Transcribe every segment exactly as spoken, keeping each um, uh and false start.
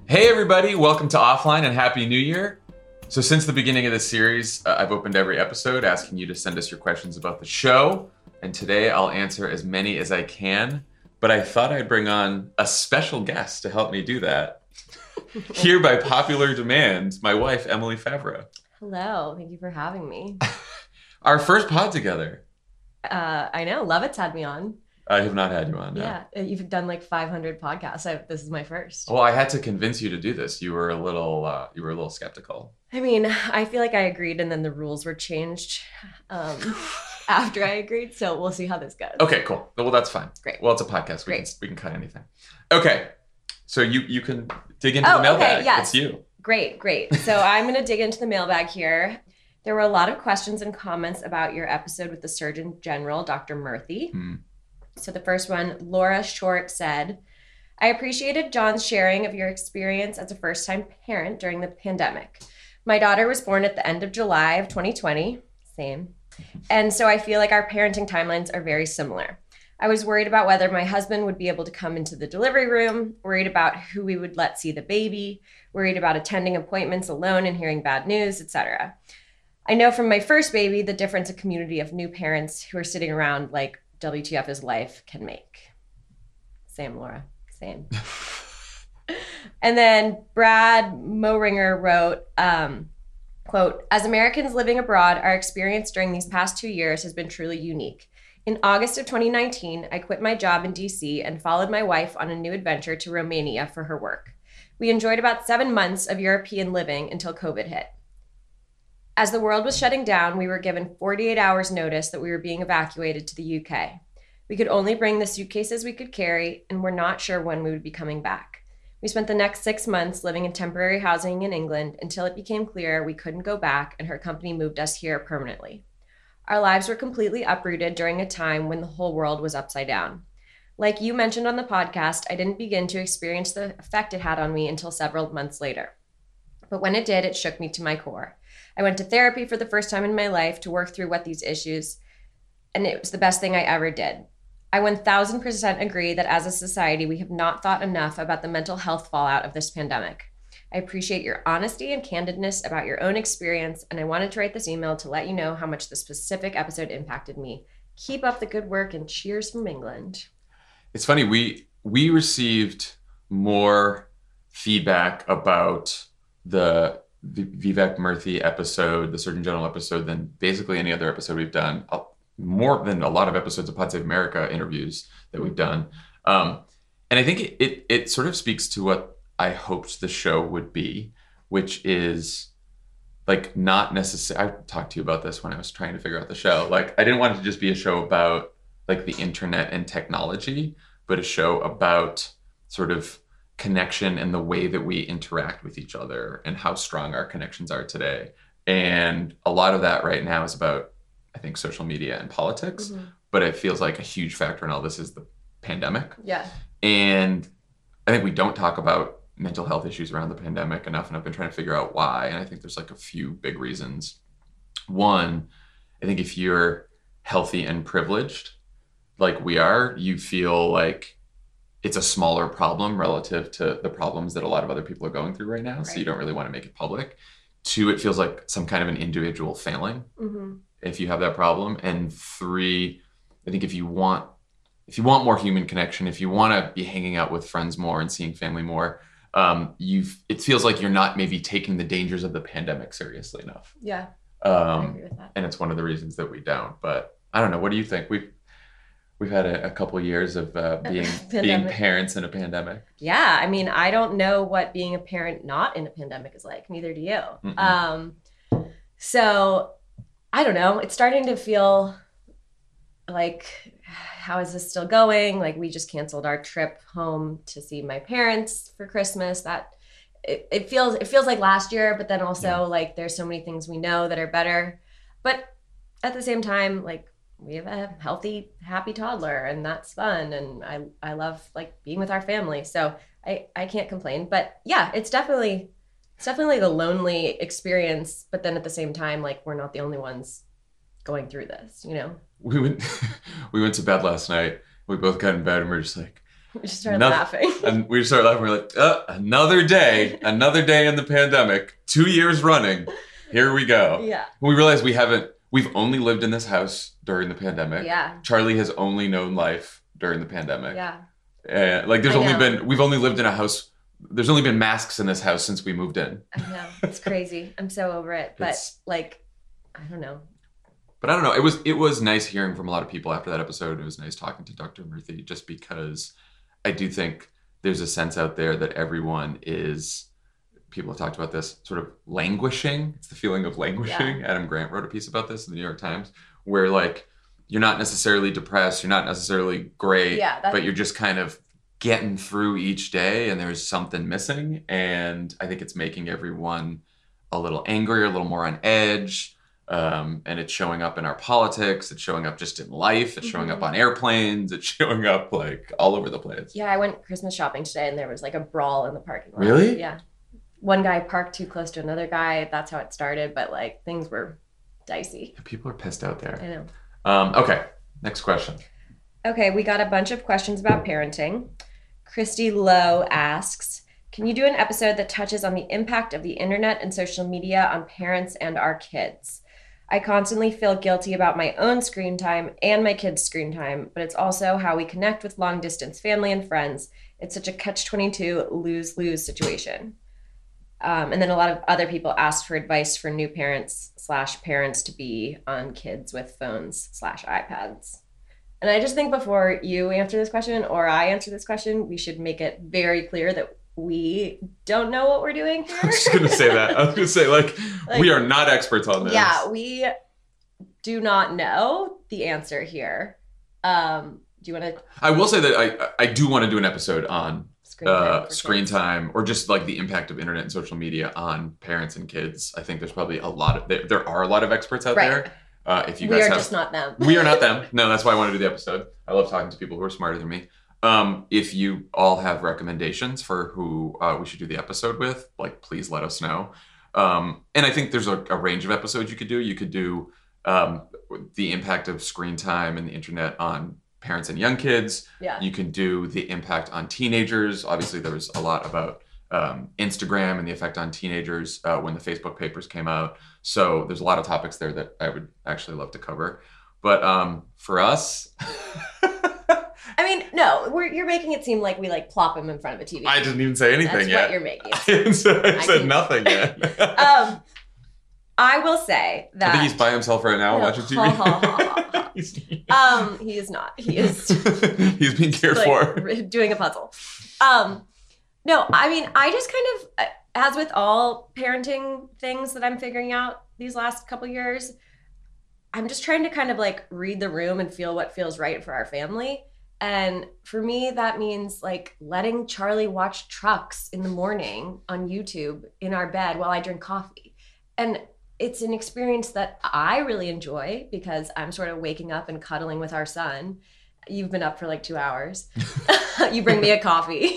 Hey everybody, welcome to Offline and Happy New Year. So since the beginning of this series, uh, I've opened every episode asking you to send us your questions about the show. And today I'll answer as many as I can, but I thought I'd bring on a special guest to help me do that. Here by popular demand, my wife, Emily Favreau. Hello, thank you for having me. Our first pod together. Uh, I know, Lovett's had me on. I have not had you on, no. Yeah, you've done like five hundred podcasts. I, this is my first. Well, I had to convince you to do this. You were a little, uh, you were a little skeptical. I mean, I feel like I agreed, and then the rules were changed um, after I agreed. So we'll see how this goes. Okay, cool. Well, that's fine. Great. Well, it's a podcast. We Great. can we can cut anything. Okay, so you you can dig into Oh, the mailbag. okay, yes. It's you. Great, great. So I'm going to dig into the mailbag here. There were a lot of questions and comments about your episode with the Surgeon General, Doctor Murthy. Hmm. So the first one, Laura Short said, I appreciated John's sharing of your experience as a first-time parent during the pandemic. My daughter was born at the end of July of twenty twenty, same. And so I feel like our parenting timelines are very similar. I was worried about whether my husband would be able to come into the delivery room, worried about who we would let see the baby, worried about attending appointments alone and hearing bad news, et cetera. I know from my first baby the difference a community of new parents who are sitting around like W T F is life can make. Same, Laura. Same. And then Brad Moringer wrote, um, quote, as Americans living abroad, our experience during these past two years has been truly unique. In August of twenty nineteen, I quit my job in D C and followed my wife on a new adventure to Romania for her work. We enjoyed about seven months of European living until COVID hit. As the world was shutting down, we were given forty-eight hours notice that we were being evacuated to the U K. We could only bring the suitcases we could carry, and we're not sure when we would be coming back. We spent the next six months living in temporary housing in England until it became clear we couldn't go back and her company moved us here permanently. Our lives were completely uprooted during a time when the whole world was upside down. Like you mentioned on the podcast, I didn't begin to experience the effect it had on me until several months later. But when it did, it shook me to my core. I went to therapy for the first time in my life to work through what these issues, and it was the best thing I ever did. I one thousand percent agree that as a society, we have not thought enough about the mental health fallout of this pandemic. I appreciate your honesty and candidness about your own experience, and I wanted to write this email to let you know how much the specific episode impacted me. Keep up the good work, and cheers from England. It's funny, we we received more feedback about the V- Vivek Murthy episode, the Surgeon General episode, than basically any other episode we've done. Uh, more than a lot of episodes of Pod Save America interviews that we've done. Um, and I think it, it it sort of speaks to what I hoped the show would be, which is like not necessarily, I talked to you about this when I was trying to figure out the show. Like I didn't want it to just be a show about like the internet and technology, but a show about sort of connection and the way that we interact with each other and how strong our connections are today. And a lot of that right now is about, I think, social media and politics, mm-hmm. but it feels like a huge factor in all this is the pandemic. Yeah. And I think we don't talk about mental health issues around the pandemic enough, and I've been trying to figure out why. And I think there's like a few big reasons. One, I think if you're healthy and privileged, like we are, you feel like it's a smaller problem relative to the problems that a lot of other people are going through right now. Right. So you don't really want to make it public. Two, it feels like some kind of an individual failing mm-hmm. if you have that problem. And three, I think if you want, if you want more human connection, if you want to be hanging out with friends more and seeing family more, um, you've, it feels like you're not maybe taking the dangers of the pandemic seriously enough. Yeah. Um, I agree with that. And it's one of the reasons that we don't, but I don't know. What do you think? We've, We've had a, a couple of years of uh, being being parents in a pandemic. Yeah, I mean, I don't know what being a parent not in a pandemic is like. Neither do you. Mm-mm. Um, so I don't know. It's starting to feel like, how is this still going? Like we just canceled our trip home to see my parents for Christmas. That it, it feels it feels like last year, but then also yeah. like there's so many things we know that are better. But at the same time, like, we have a healthy, happy toddler, and that's fun. And I, I love like being with our family. So I, I can't complain, but yeah, it's definitely, it's definitely the lonely experience. But then at the same time, like we're not the only ones going through this, you know? We went, we went to bed last night. We both got in bed and we we're just like, We just started Nothing. laughing. And we started laughing. We we're like, uh, another day, another day in the pandemic, two years running. Here we go. Yeah. We realized we haven't, we've only lived in this house during the pandemic. Yeah. Charlie has only known life during the pandemic. Yeah. And like there's I only know. been, we've only lived in a house, there's only been masks in this house since we moved in. I know. It's crazy. I'm so over it. But It's- like, I don't know. But I don't know. It was it was nice hearing from a lot of people after that episode. It was nice talking to Doctor Murthy just because I do think there's a sense out there that everyone is, people have talked about this, sort of languishing. It's the feeling of languishing. Yeah. Adam Grant wrote a piece about this in the New York Times where like you're not necessarily depressed, you're not necessarily great, Yeah, that's- but you're just kind of getting through each day and there's something missing. And I think it's making everyone a little angry, a little more on edge. Um, and it's showing up in our politics. It's showing up just in life. It's showing up Mhm. on airplanes. It's showing up like all over the place. Yeah, I went Christmas shopping today and there was like a brawl in the parking lot. Really? Yeah. One guy parked too close to another guy. That's how it started. But like things were dicey. People are pissed out there. I know. Um, okay, next question. Okay, we got a bunch of questions about parenting. Christy Lowe asks, can you do an episode that touches on the impact of the internet and social media on parents and our kids? I constantly feel guilty about my own screen time and my kids' screen time, but it's also how we connect with long distance family and friends. It's such a catch twenty-two lose-lose situation. Um, and then a lot of other people asked for advice for new parents slash parents to be on kids with phones slash iPads. And I just think before you answer this question or I answer this question, we should make it very clear that we don't know what we're doing here. I was just gonna say that. I was gonna say like, Like, we are not experts on this. Yeah, we do not know the answer here. Um, do you want to I will say that I I do want to do an episode on screen time? uh, for screen kids? time or just like the impact of internet and social media on parents and kids. I think there's probably a lot of there, there are a lot of experts out Right. there. Uh, if you We guys are have, just not them. we are not them. No, that's why I want to do the episode. I love talking to people who are smarter than me. Um, if you all have recommendations for who uh, we should do the episode with, like, please let us know. Um, and I think there's a, a range of episodes you could do. You could do um, the impact of screen time and the internet on parents and young kids. Yeah. You can do the impact on teenagers. Obviously, there was a lot about um, Instagram and the effect on teenagers uh, when the Facebook papers came out. So there's a lot of topics there that I would actually love to cover. But um, for us... I mean, no, we're, you're making it seem like we like plop him in front of a T V. I didn't even say anything That's yet. what you're making. I didn't say, I I said can- nothing yet. um, I will say that I think he's by himself right now No, watching T V. ha, ha, ha, ha. He's- um, he is not. He is he's being cared like, for. r- doing a puzzle. Um, no, I mean, I just kind of, uh, as with all parenting things that I'm figuring out these last couple years, I'm just trying to kind of like read the room and feel what feels right for our family. And for me, that means like letting Charlie watch trucks in the morning on YouTube in our bed while I drink coffee. And it's an experience that I really enjoy because I'm sort of waking up and cuddling with our son. You've been up for like two hours. You bring me a coffee.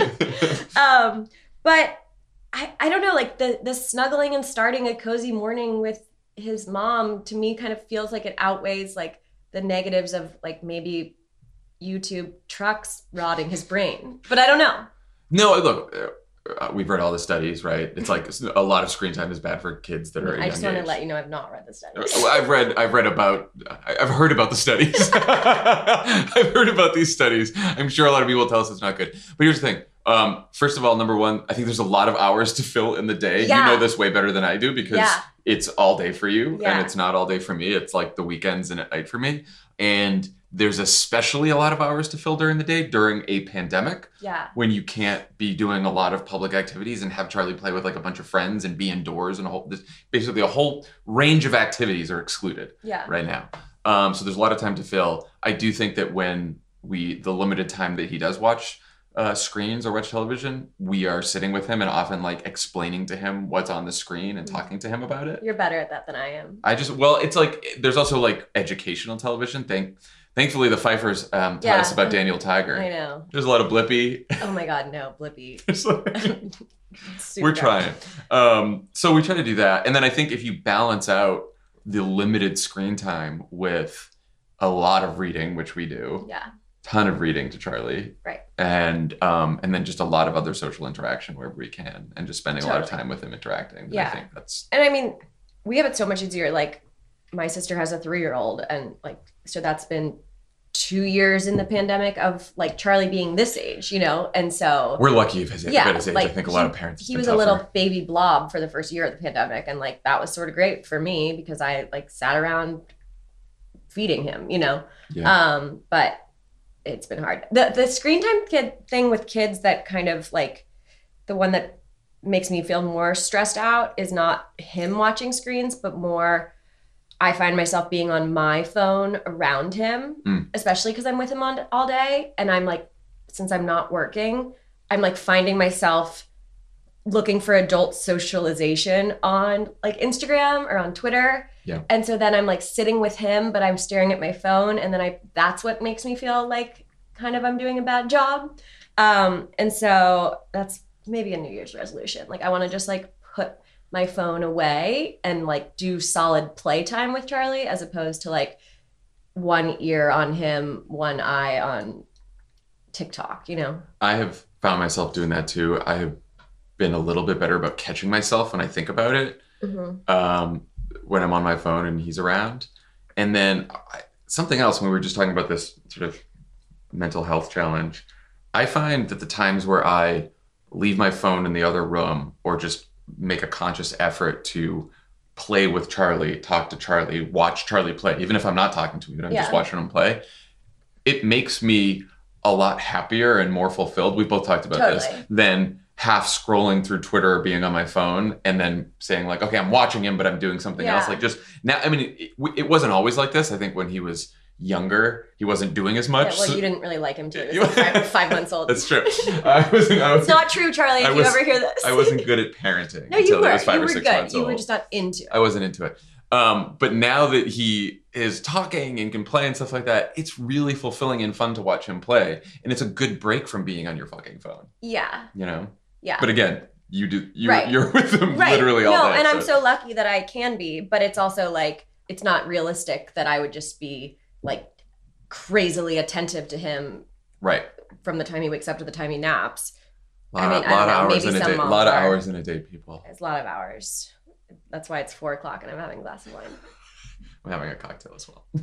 um, but I, I don't know, like the, the snuggling and starting a cozy morning with his mom to me kind of feels like it outweighs like the negatives of like maybe YouTube trucks rotting his brain. But I don't know. No, look, uh, we've read all the studies, right? It's like a lot of screen time is bad for kids that are at a I just young want to age. let you know I've not read the studies. I've read, I've read about, I've heard about the studies. I've heard about these studies. I'm sure a lot of people tell us it's not good. But here's the thing. Um, first of all, number one, I think there's a lot of hours to fill in the day. Yeah. You know this way better than I do because Yeah. it's all day for you Yeah. and it's not all day for me. It's like the weekends and at night for me. And there's especially a lot of hours to fill during the day during a pandemic Yeah. when you can't be doing a lot of public activities and have Charlie play with like a bunch of friends and be indoors and a whole, this, basically a whole range of activities are excluded Yeah. right now. Um, so there's a lot of time to fill. I do think that when we, the limited time that he does watch uh, screens or watch television, we are sitting with him and often like explaining to him what's on the screen and talking to him about it. You're better at that than I am. I just, well, it's like, there's also like educational television. Thank, thankfully the Fifers um, taught Yeah. us about Daniel Tiger. I know. There's a lot of Blippi. Oh my God, no, Blippi. There's like- Super We're dark. trying. Um, so we try to do that. And then I think if you balance out the limited screen time with a lot of reading, which we do, Yeah. ton of reading to Charlie. Right. And um, and then just a lot of other social interaction wherever we can, and just spending Totally. a lot of time with him interacting. Yeah. I think that's. And I mean, we have it so much easier. Like, my sister has a three-year-old, and like, so that's been two years in the pandemic of like Charlie being this age, you know? And so We're lucky of his, yeah, at his age. like, I think a he, lot of parents. He was a little baby blob for the first year of the pandemic. And like, that was sort of great for me because I like sat around feeding him, you know? Yeah. Um, but it's been hard. The the screen time kid thing with kids that kind of like the one that makes me feel more stressed out is not him watching screens, but more I find myself being on my phone around him, mm. especially because I'm with him on all day. And I'm like, since I'm not working, I'm like finding myself looking for adult socialization on like Instagram or on Twitter. Yeah. And so then I'm like sitting with him, but I'm staring at my phone. And then I, that's what makes me feel like kind of I'm doing a bad job. Um, and so that's maybe a New Year's resolution. Like I want to just like put my phone away and like do solid playtime with Charlie as opposed to like one ear on him, one eye on TikTok, you know? I have found myself doing that too. I have been a little bit better about catching myself when I think about it, mm-hmm. um, when I'm on my phone and he's around. And then I, something else, when we were just talking about this sort of mental health challenge, I find that the times where I leave my phone in the other room or just make a conscious effort to play with Charlie, talk to Charlie, watch Charlie play, even if I'm not talking to him, even if I'm yeah. just watching him play, it makes me a lot happier and more fulfilled. We both talked about totally. this than half scrolling through Twitter or being on my phone and then saying like, okay, I'm watching him, but I'm doing something yeah. else. Like just now, I mean, it, it wasn't always like this. I think when he was younger, he wasn't doing as much. Yeah, well, you didn't really like him too. He was like five, five months old. That's true. I wasn't, I was, it's not true, Charlie, if was, you ever hear this. I wasn't good at parenting no, you until were. I was five you or were six good. months you old. were just not into it. I wasn't into it. Um, but now that he is talking and can play and stuff like that, it's really fulfilling and fun to watch him play. And it's a good break from being on your fucking phone. Yeah. You know? Yeah. But again, you do, you, right. you're with him right. literally all no, day. No, and so. I'm so lucky that I can be, but it's also like, it's not realistic that I would just be like crazily attentive to him. Right. From the time he wakes up to the time he naps. Lot, I mean, lot I don't know, of hours maybe in a some day. A moms lot of are. hours in a day, people. It's a lot of hours. That's why it's four o'clock and I'm having a glass of wine. I'm having a cocktail as well.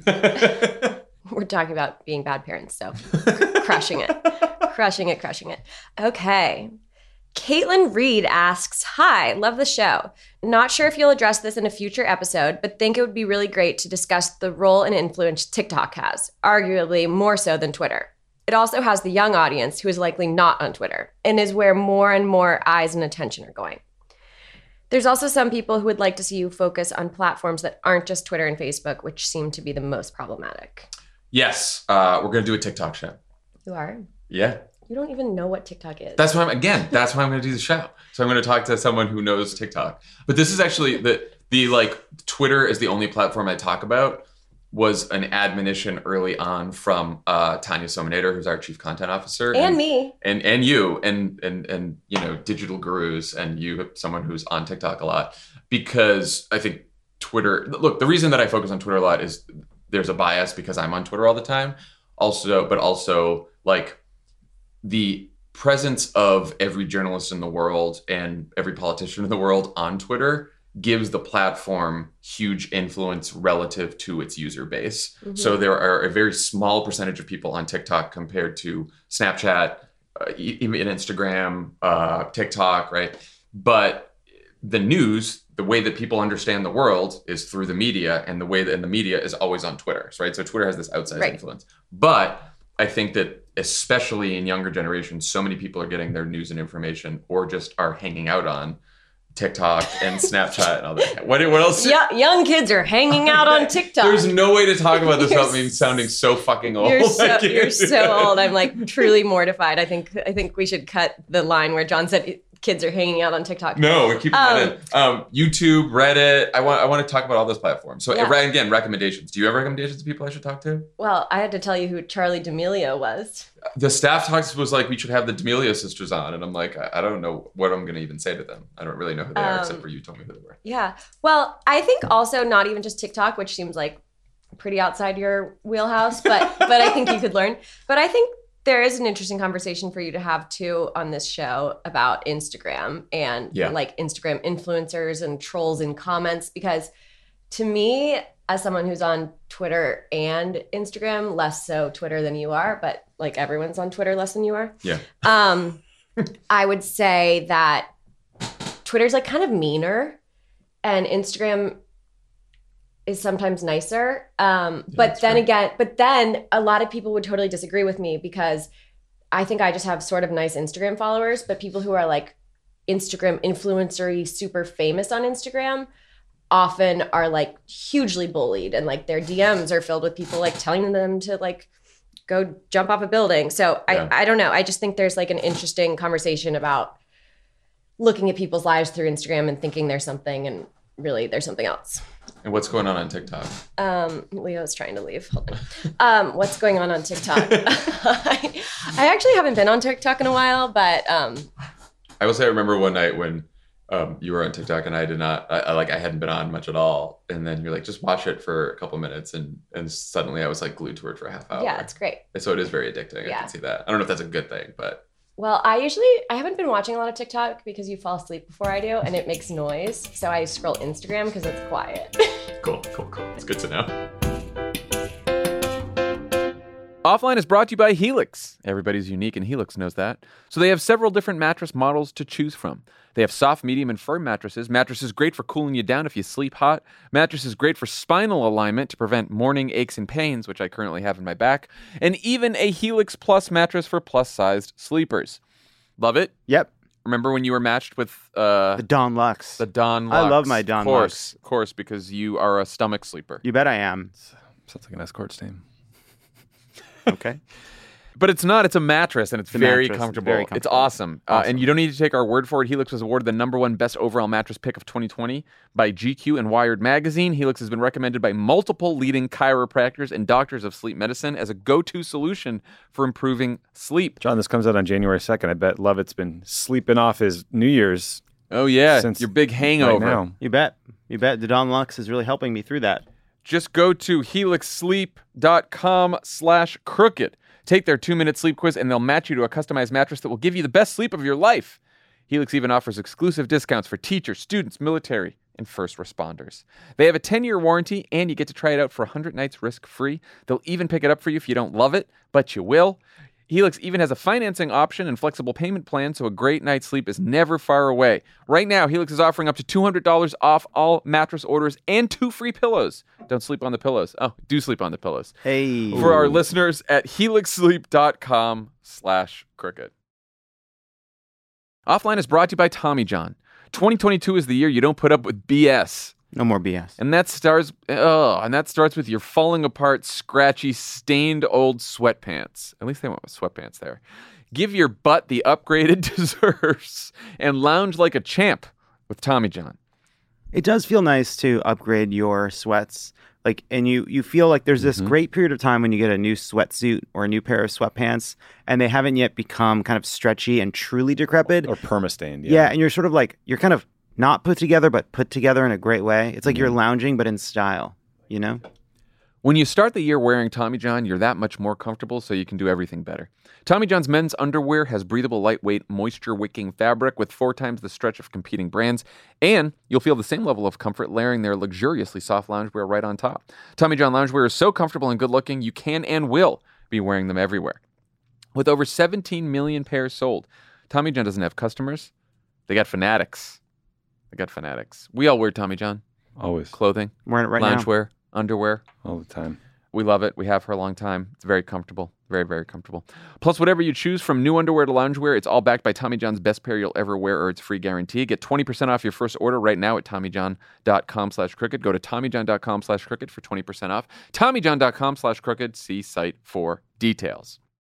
We're talking about being bad parents, so crushing it. Crushing it, crushing it. Okay. Caitlin Reed asks, hi, love the show. Not sure if you'll address this in a future episode, but think it would be really great to discuss the role and influence TikTok has, arguably more so than Twitter. It also has the young audience who is likely not on Twitter and is where more and more eyes and attention are going. There's also some people who would like to see you focus on platforms that aren't just Twitter and Facebook, which seem to be the most problematic. Yes, uh, we're going to do a TikTok show. You are? Yeah. You don't even know what TikTok is. That's why I'm, again, that's why I'm going to do the show. So I'm going to talk to someone who knows TikTok. But this is actually, the, the like, Twitter is the only platform I talk about, was an admonition early on from uh, Tanya Sominator, who's our chief content officer. And, and me. And and you, and, and, and you know, digital gurus, and you, someone who's on TikTok a lot. Because I think Twitter, look, the reason that I focus on Twitter a lot is there's a bias because I'm on Twitter all the time. Also, but also, like, the presence of every journalist in the world and every politician in the world on Twitter gives the platform huge influence relative to its user base. Mm-hmm. So there are a very small percentage of people on TikTok compared to Snapchat, uh, even Instagram, uh, TikTok, right? But the news, the way that people understand the world is through the media, and the way that and the media is always on Twitter, right? So Twitter has this outsized right. influence. But I think that especially in younger generations, so many people are getting their news and information or just are hanging out on TikTok and Snapchat and all that. What, what else? Yeah, young kids are hanging out on TikTok. There's no way to talk about this without me sounding so fucking old. You're so, you're so old. I'm like truly mortified. I think I think we should cut the line where John said kids are hanging out on TikTok. No, we're keeping um, that in. Um, YouTube, Reddit. I want I want to talk about all those platforms. So yeah. again, recommendations. Do you have recommendations of people I should talk to? Well, I had to tell you who Charli D'Amelio was. The staff talks was like, we should have the D'Amelio sisters on. And I'm like, I, I don't know what I'm going to even say to them. I don't really know who they um, are, except for you told me who they were. Yeah. Well, I think also not even just TikTok, which seems like pretty outside your wheelhouse, but but I think you could learn. But I think there is an interesting conversation for you to have too on this show about Instagram and yeah. like Instagram influencers and trolls in comments, because to me, as someone who's on Twitter and Instagram, less so Twitter than you are, but like everyone's on Twitter less than you are. Yeah. Um, I would say that Twitter's like kind of meaner and Instagram is sometimes nicer. Um, Yeah, but then true. again, but then a lot of people would totally disagree with me because I think I just have sort of nice Instagram followers, but people who are like Instagram influencer-y, super famous on Instagram often are like hugely bullied, and like their D Ms are filled with people like telling them to like go jump off a building. So Yeah. I, I don't know. I just think there's like an interesting conversation about looking at people's lives through Instagram and thinking there's something and really there's something else. And what's going on on TikTok? Um, Leo's trying to leave. Hold on. Um, what's going on on TikTok? I, I actually haven't been on TikTok in a while, but um, I will say I remember one night when um, you were on TikTok and I did not, I, I like I hadn't been on much at all. And then you're like, just watch it for a couple minutes. And and suddenly I was like glued to it for a half hour. yeah, it's great. So it is very addicting. Yeah. I can see that. I don't know if that's a good thing, but. Well, I usually, I haven't been watching a lot of TikTok because you fall asleep before I do and it makes noise. So I scroll Instagram because it's quiet. Cool, cool, cool. It's good to know. Offline is brought to you by Helix. Everybody's unique and Helix knows that. So they have several different mattress models to choose from. They have soft, medium, and firm mattresses. Mattresses great for cooling you down if you sleep hot. Mattresses great for spinal alignment to prevent morning aches and pains, which I currently have in my back. And even a Helix Plus mattress for plus-sized sleepers. Love it? Yep. Remember when you were matched with uh, The Dawn Lux. the Dawn I Lux? love my Dawn Of course, Lux. of course, because you are a stomach sleeper. You bet I am. Sounds like an escort's name. Okay. But it's not. It's a mattress, and it's It's a very, mattress. It's comfortable. very It's comfortable. awesome. Uh, Awesome. and you don't need to take our word for it. Helix was awarded the number one best overall mattress pick of twenty twenty by G Q and Wired Magazine. Helix has been recommended by multiple leading chiropractors and doctors of sleep medicine as a go-to solution for improving sleep. John, this comes out on January second. I bet Lovett's been sleeping off his New Year's Oh, yeah. Since Your big right hangover. now. You bet. You bet. The Dawn Lux is really helping me through that. Just go to helixsleep.com slash crooked. Take their two-minute sleep quiz, and they'll match you to a customized mattress that will give you the best sleep of your life. Helix even offers exclusive discounts for teachers, students, military, and first responders. They have a ten-year warranty, and you get to try it out for one hundred nights risk-free. They'll even pick it up for you if you don't love it, but you will. Helix even has a financing option and flexible payment plan, so a great night's sleep is never far away. Right now, Helix is offering up to two hundred dollars off all mattress orders and two free pillows. Don't sleep on the pillows. Oh, do sleep on the pillows. Hey. For our listeners at helixsleep.com slash crooked. Offline is brought to you by Tommy John. twenty twenty-two is the year you don't put up with B S. No more B S. And that starts oh, and that starts with your falling apart, scratchy, stained old sweatpants. At least they went with sweatpants there. Give your butt the upgrade it deserves and lounge like a champ with Tommy John. It does feel nice to upgrade your sweats. Like, and you, you feel like there's this Mhm. great period of time when you get a new sweatsuit or a new pair of sweatpants and they haven't yet become kind of stretchy and truly decrepit. Or perma-stained. Yeah. And you're sort of like, you're kind of not put together, but put together in a great way. It's like you're lounging, but in style, you know? When you start the year wearing Tommy John, you're that much more comfortable, so you can do everything better. Tommy John's men's underwear has breathable, lightweight, moisture-wicking fabric with four times the stretch of competing brands, and you'll feel the same level of comfort layering their luxuriously soft loungewear right on top. Tommy John loungewear is so comfortable and good-looking, you can and will be wearing them everywhere. With over seventeen million pairs sold, Tommy John doesn't have customers. They got fanatics. They got fanatics. We all wear Tommy John. Always. Clothing, I'm wearing it right now. loungewear, underwear. All the time. We love it. We have for a long time. It's very comfortable. Very, very comfortable. Plus, whatever you choose, from new underwear to loungewear, it's all backed by Tommy John's best pair you'll ever wear or its free guarantee. Get twenty percent off your first order right now at TommyJohn.com slash crooked. Go to TommyJohn.com slash crooked for twenty percent off. TommyJohn.com slash crooked. See site for details.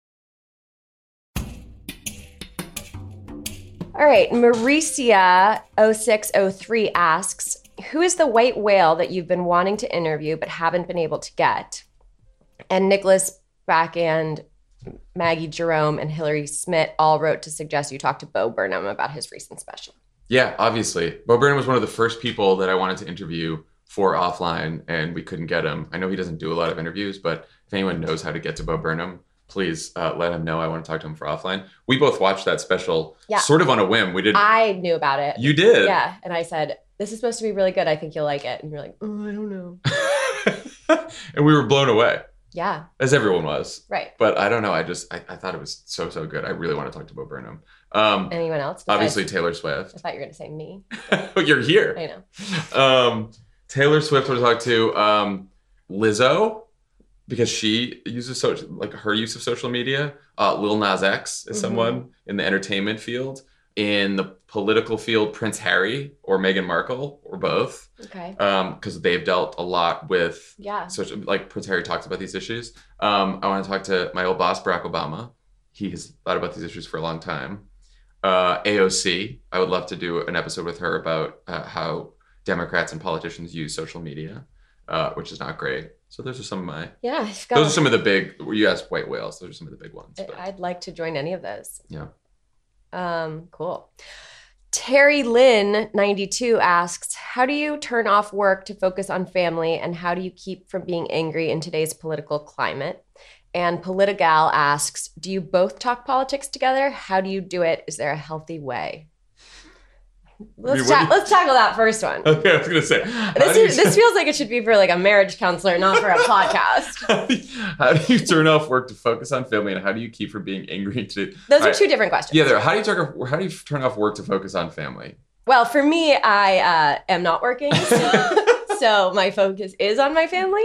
All right, Maricia oh six oh three asks, who is the white whale that you've been wanting to interview but haven't been able to get? And Nicholas Backhand, Maggie Jerome, and Hillary Smith all wrote to suggest you talk to Bo Burnham about his recent special. Yeah, obviously. Bo Burnham was one of the first people that I wanted to interview for offline and we couldn't get him. I know he doesn't do a lot of interviews, but if anyone knows how to get to Bo Burnham, please uh, let him know. I want to talk to him for offline. We both watched that special Yeah. sort of on a whim. We did. I knew about it. You did? Yeah. And I said, this is supposed to be really good. I think you'll like it. And you're like, oh, I don't know. And we were blown away, Yeah. as everyone was. Right. But I don't know. I just, I, I thought it was so, so good. I really want to talk to Bo Burnham. Um, Anyone else? Besides- obviously, Taylor I Swift. thought you were going to say me. You're here. I know. Um, Taylor Swift want to talk to um, Lizzo because she uses social, like her use of social media. Uh, Lil Nas X is Mhm. someone in the entertainment field. In the political field, Prince Harry or Meghan Markle or both, Okay. because um, they've dealt a lot with Yeah. social. Like Prince Harry talks about these issues. Um, I want to talk to my old boss Barack Obama. He has thought about these issues for a long time. Uh, A O C. I would love to do an episode with her about uh, how Democrats and politicians use social media, uh, which is not great. So those are some of my. Yeah. I've got- Those are some of the big. You asked white whales. Those are some of the big ones. But, I'd like to join any of those. yeah. Um, cool. Terry Lynn ninety-two asks, how do you turn off work to focus on family, and how do you keep from being angry in today's political climate? And Politigal asks, do you both talk politics together? How do you do it? Is there a healthy way? Let's, what ta- do you- let's tackle that first one. Okay, I was gonna say. how This, do you- is, this feels like it should be for like a marriage counselor, not for a podcast. How do, you, how do you turn off work to focus on family, and how do you keep from being angry today? Those are Alright. two different questions. Yeah, there. How do you turn off, how do you turn off work to focus on family? Well, for me, I uh, am not working, so, so my focus is on my family.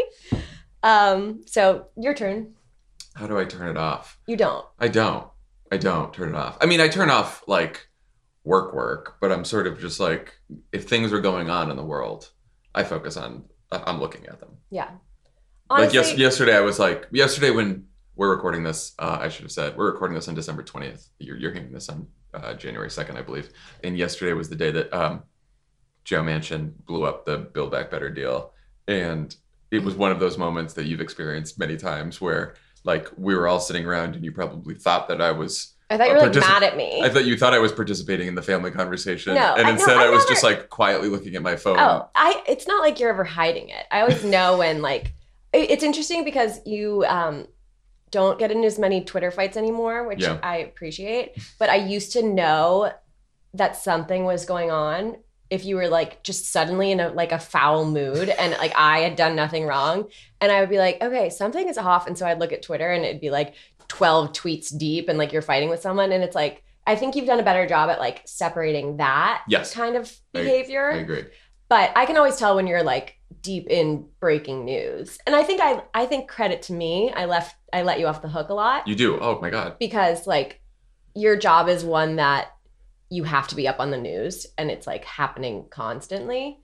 Um, so your turn. How do I turn it off? You don't. I don't. I don't turn it off. I mean, I turn off like work work, but I'm sort of just like, if things are going on in the world, I focus on, I'm looking at them. Yeah. like Honestly, yes, yesterday I was like, yesterday when we're recording this, uh, I should have said, we're recording this on December twentieth. You're, you're hearing this on uh, January second, I believe. And yesterday was the day that um, Joe Manchin blew up the Build Back Better deal. And it was one of those moments that you've experienced many times where like we were all sitting around and you probably thought that I was I thought you uh, were like particip- mad at me. I thought you thought I was participating in the family conversation. No, and I- instead no, I I, was never- just like quietly looking at my phone. Oh, I. It's not like you're ever hiding it. I always know when like. it- It's interesting because you um, don't get into as many Twitter fights anymore, which Yeah. I appreciate. But I used to know that something was going on if you were like just suddenly in a like a foul mood and like I had done nothing wrong, and I would be like, okay, something is off, and so I'd look at Twitter and it'd be like twelve tweets deep and like you're fighting with someone, and it's like I think you've done a better job at like separating that Yes. kind of I- behavior. I agree. But I can always tell when you're like deep in breaking news. And I think I I think credit to me, I left I let you off the hook a lot You do. Oh my God. because like your job is one that you have to be up on the news and it's like happening constantly.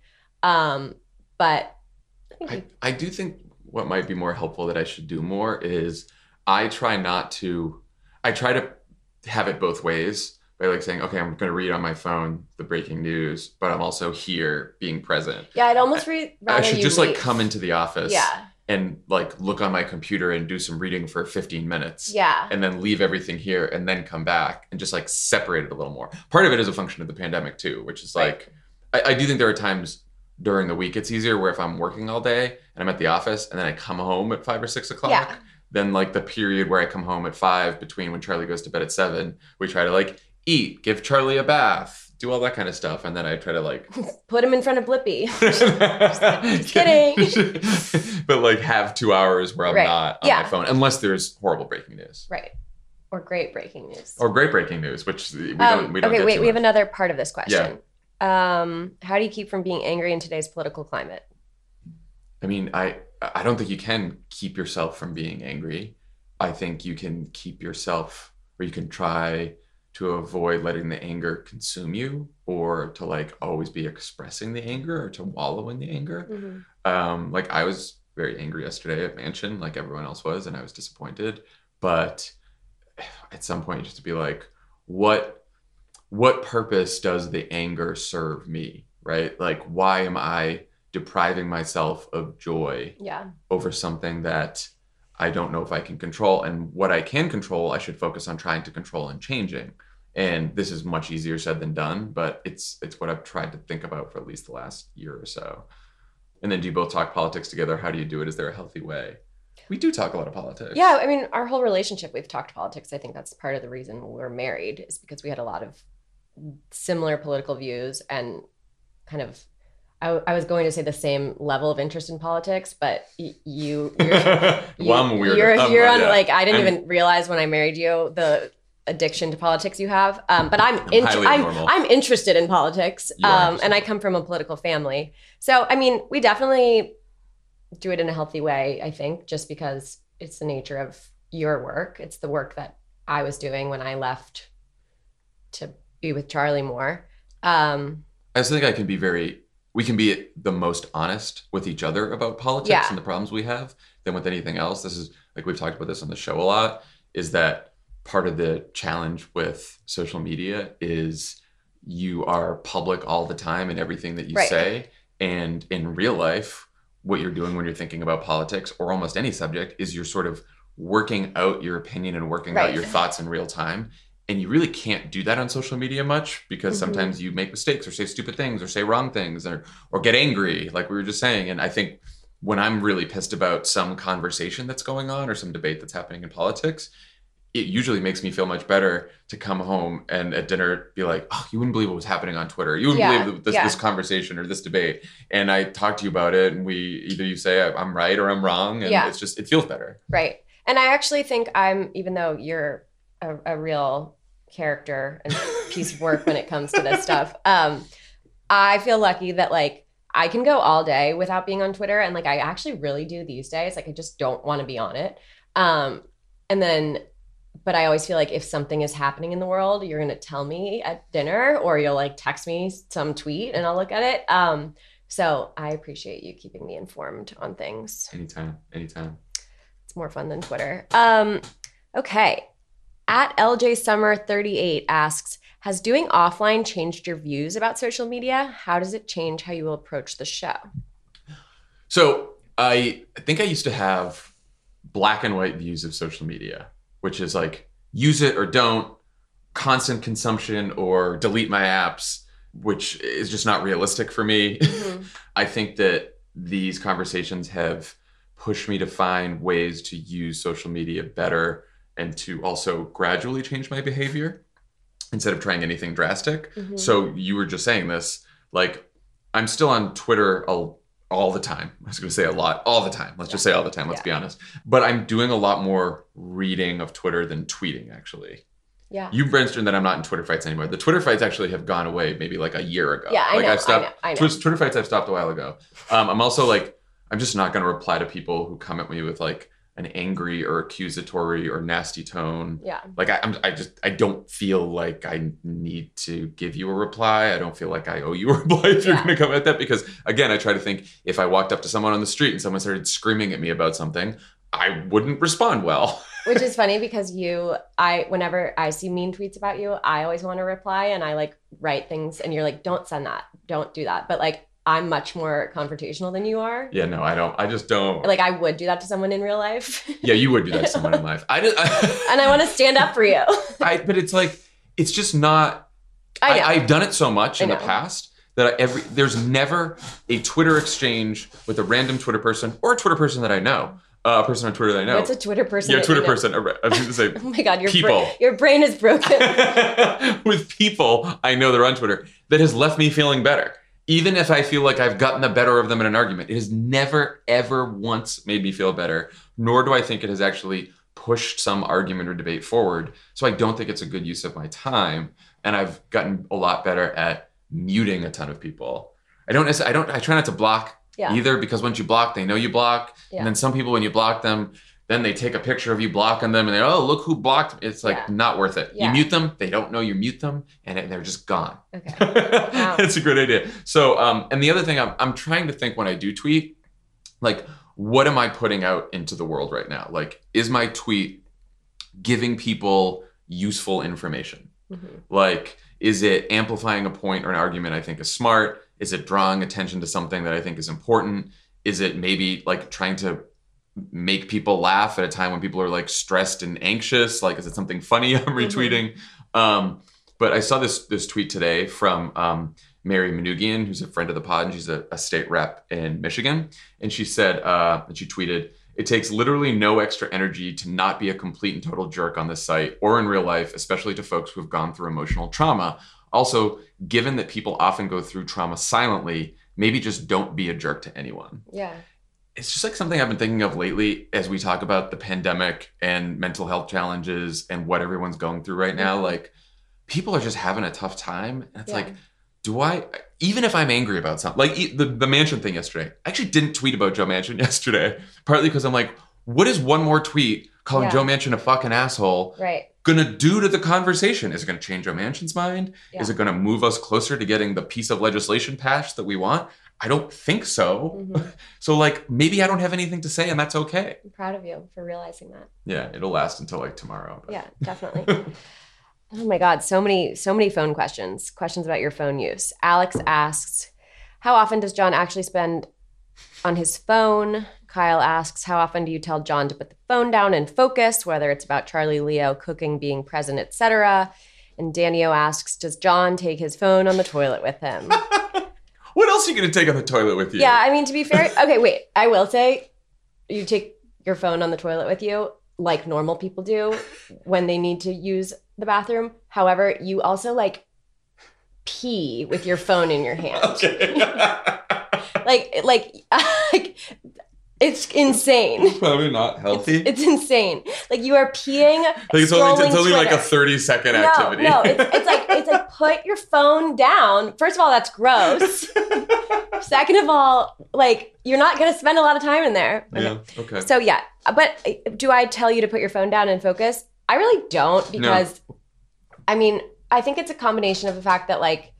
Um but I think I, you- I do think what might be more helpful that I should do more is I try not to, I try to have it both ways by like saying, okay, I'm going to read on my phone the breaking news, but I'm also here being present. yeah, I'd almost re- rather I should you just like leave. come into the office Yeah. and like look on my computer and do some reading for fifteen minutes. Yeah. And then leave everything here and then come back and just like separate it a little more. Part of it is a function of the pandemic too, which is like, I, I do think there are times during the week it's easier where if I'm working all day and I'm at the office and then I come home at five or six o'clock, Yeah. then like the period where I come home at five between when Charlie goes to bed at seven, we try to like eat, give Charlie a bath, do all that kind of stuff. And then I try to like Put him in front of Blippi. Just kidding. But like have two hours where I'm Right. not on Yeah. my phone, unless there's horrible breaking news Right. Or great breaking news. or great breaking news, which we Um, don't. We don't okay, get wait. too We have much. another part of this question. Um, how do you keep from being angry in today's political climate? I mean, I I don't think you can keep yourself from being angry. I think you can keep yourself, or you can try to avoid letting the anger consume you, or to like always be expressing the anger, or to wallow in the anger. Um, like I was very angry yesterday at Mansion, like everyone else was, and I was disappointed. But at some point, just to be like, what what purpose does the anger serve me, right? Like, why am I depriving myself of joy Yeah. over something that I don't know if I can control? And what I can control, I should focus on trying to control and changing. And this is much easier said than done, but it's it's what I've tried to think about for at least the last year or so. And then do you both talk politics together? How do you do it? Is there a healthy way? We do talk a lot of politics. Yeah, I mean, our whole relationship, we've talked politics. I think that's part of the reason we're married is because we had a lot of similar political views and kind of, I, I was going to say the same level of interest in politics, but y- you, you're, you, well, I'm weird. You're, I'm, you're on, yeah. like, I didn't I'm, even realize when I married you, the addiction to politics you have. Um, but I'm, I'm int- highly I'm, abnormal. I'm interested in politics. You are Um, interested. and I come from a political family. So, I mean, we definitely do it in a healthy way, I think, just because it's the nature of your work. It's the work that I was doing when I left to be with Charlie Moore. Um, I just think I can be very, we can be the most honest with each other about politics Yeah. and the problems we have than with anything else. This is, like we've talked about this on the show a lot, is that part of the challenge with social media is you are public all the time in everything that you Right. say. And in real life, what you're doing when you're thinking about politics or almost any subject is you're sort of working out your opinion and working Right. out your thoughts in real time. And you really can't do that on social media much because Mhm. sometimes you make mistakes or say stupid things or say wrong things or or get angry, like we were just saying. And I think when I'm really pissed about some conversation that's going on or some debate that's happening in politics, it usually makes me feel much better to come home and at dinner be like, oh, you wouldn't believe what was happening on Twitter. You wouldn't Yeah, believe this, yeah. this conversation or this debate. And I talk to you about it and we either you say I'm right or I'm wrong. And Yeah. it's just, it feels better. right. And I actually think I'm, even though you're a, a real character and piece of work when it comes to this stuff, um, I feel lucky that like I can go all day without being on Twitter. And like, I actually really do these days. Like, I just don't want to be on it. Um, and then, but I always feel like if something is happening in the world, you're going to tell me at dinner or you'll like text me some tweet and I'll look at it. Um, so I appreciate you keeping me informed on things. Anytime, anytime. It's more fun than Twitter. Um, okay. At L J Summer thirty-eight asks, has doing offline changed your views about social media? How does it change how you will approach the show? So I think I used to have black and white views of social media, which is like use it or don't, constant consumption or delete my apps, which is just not realistic for me. Mm-hmm. I think that these conversations have pushed me to find ways to use social media better and to also gradually change my behavior instead of trying anything drastic. Mhm. So you were just saying this, like I'm still on Twitter all, all the time. I was going to say a lot, all the time. Let's just say all the time. Let's Yeah. be honest. But I'm doing a lot more reading of Twitter than tweeting, actually. Yeah. You mentioned that I'm not in Twitter fights anymore. The Twitter fights actually have gone away maybe like a year ago. Yeah, I like know, I've stopped. I know, I know. Twitter, Twitter fights I've stopped a while ago. Um, I'm also like, I'm just not going to reply to people who come at me with like an angry or accusatory or nasty tone. Yeah. Like I, I'm, I just, I don't feel like I need to give you a reply. I don't feel like I owe you a reply if you're Yeah. going to come at that. Because again, I try to think if I walked up to someone on the street and someone started screaming at me about something, I wouldn't respond well. Which is funny because you, I, whenever I see mean tweets about you, I always want to reply and I like write things and you're like, don't send that. Don't do that. But like, I'm much more confrontational than you are. Yeah, no, I don't. I just don't. Like I would do that to someone in real life. Yeah, you would do that to someone in life. I just, I, And I want to stand up for you. I, but it's like, it's just not. I know. I, I've done it so much I in the know. past that I, every there's never a Twitter exchange with a random Twitter person or a Twitter person that I know, uh, a person on Twitter that I know. What's a Twitter person? yeah, that Twitter you know? person. uh, I was going to say Oh my God, your people. brain, your brain is broken. with people I know that are on Twitter that has left me feeling better. Even if I feel like I've gotten the better of them in an argument, it has never, ever once made me feel better, nor do I think it has actually pushed some argument or debate forward. So I don't think it's a good use of my time. And I've gotten a lot better at muting a ton of people. I don't necessarily, I don't, I try not to block Yeah. either because once you block, they know you block. Yeah. And then some people, when you block them, then they take a picture of you blocking them and they're, oh, look who blocked me. It's like Yeah. not worth it. Yeah. You mute them, they don't know you mute them, and it- they're just gone. Okay. Wow. It's a great idea. So, um, and the other thing I'm, I'm trying to think when I do tweet, like, what am I putting out into the world right now? Like, is my tweet giving people useful information? Mhm. Like, is it amplifying a point or an argument I think is smart? Is it drawing attention to something that I think is important? Is it maybe like trying to make people laugh at a time when people are like stressed and anxious? Like, is it something funny I'm retweeting? Um, But I saw this this tweet today from um, Mary Manugian, who's a friend of the pod, and she's a, a state rep in Michigan. And she said, uh, and she tweeted, "It takes literally no extra energy to not be a complete and total jerk on this site or in real life, especially to folks who have gone through emotional trauma. Also, given that people often go through trauma silently, maybe just don't be a jerk to anyone." Yeah. It's just like something I've been thinking of lately as we talk about the pandemic and mental health challenges and what everyone's going through right now. Like, people are just having a tough time. And it's Yeah. like, do I, even if I'm angry about something, like e- the, the Manchin thing yesterday, I actually didn't tweet about Joe Manchin yesterday, partly because I'm like, what is one more tweet calling Yeah. Joe Manchin a fucking asshole Right. gonna do to the conversation? Is it gonna change Joe Manchin's mind? Yeah. Is it gonna move us closer to getting the piece of legislation passed that we want? I don't think so. Mhm. So like, maybe I don't have anything to say and that's okay. I'm proud of you for realizing that. Yeah, it'll last until like tomorrow. but- Yeah, definitely. Oh my God, so many, so many phone questions. Questions about your phone use. Alex asks, how often does John actually spend on his phone? Kyle asks, how often do you tell John to put the phone down and focus, whether it's about Charlie, Leo, cooking, being present, et cetera? And Daniel asks, does John take his phone on the toilet with him? What else are you gonna take on the toilet with you? Yeah, I mean, to be fair, okay, wait, I will say you take your phone on the toilet with you like normal people do when they need to use the bathroom. However, you also like pee with your phone in your hand. Okay. Like, like, like, it's insane. Probably not healthy. It's insane. Like you are peeing. Like it's only, it's scrolling only like a Twitter. thirty second No, activity. no, it's, it's like it's like put your phone down. First of all, that's gross. Second of all, like you're not gonna spend a lot of time in there. Okay. Yeah, okay. So yeah, but do I tell you to put your phone down and focus? I really don't because, I mean, I think it's a combination of the fact that like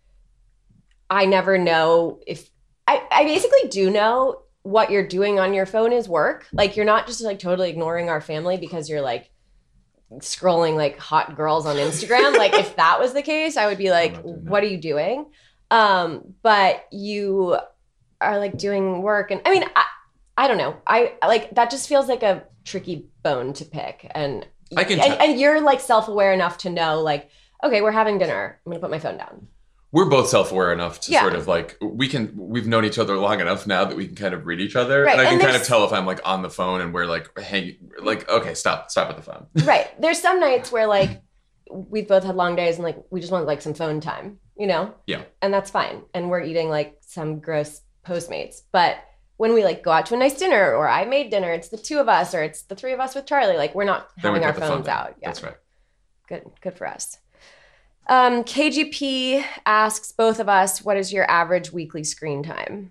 I never know if I, I basically do know what you're doing on your phone is work. Like you're not just like totally ignoring our family because you're like scrolling like hot girls on Instagram. Like if that was the case, I would be like, not doing that. what are you doing? Um, but you are like doing work. And I mean, I, I don't know. I like, that just feels like a tricky bone to pick. And, I can and, tell- and you're like self-aware enough to know like, okay, we're having dinner. I'm going to put my phone down. We're both self-aware enough to Yeah. sort of like, we can, we've known each other long enough now that we can kind of read each other. Right, And I can and kind of there's- tell if I'm like on the phone and we're like, hey, like, okay, stop, stop with the phone. Right. There's some nights where like we've both had long days and like we just want like some phone time, you know? Yeah. And that's fine. And we're eating like some gross Postmates. But when we like go out to a nice dinner or I made dinner, it's the two of us or it's the three of us with Charlie. Like we're not Then we having our put the phone phones down. out. Yeah. That's right. Good. Good for us. Um, K G P asks both of us, what is your average weekly screen time?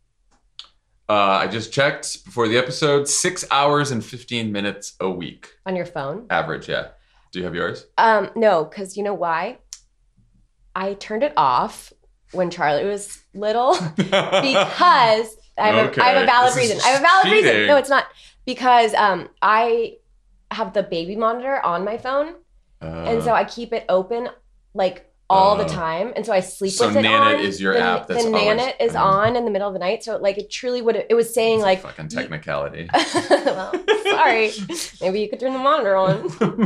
Uh, I just checked before the episode, six hours and fifteen minutes a week. On your phone? Average, yeah. Do you have yours? Um, no, because you know why? I turned it off when Charlie was little because I have, Okay, a, I have a valid this is reason. I have a valid reason. cheating. No, it's not. Because um, I have the baby monitor on my phone. and so I keep it open like all Uh, the time. And so I sleep so with it Nanit on. is your the, app that's The always- Nanit is Mhm. on in the middle of the night. So like it truly would, it was saying It's a like, fucking technicality. well, sorry. Maybe you could turn the monitor on.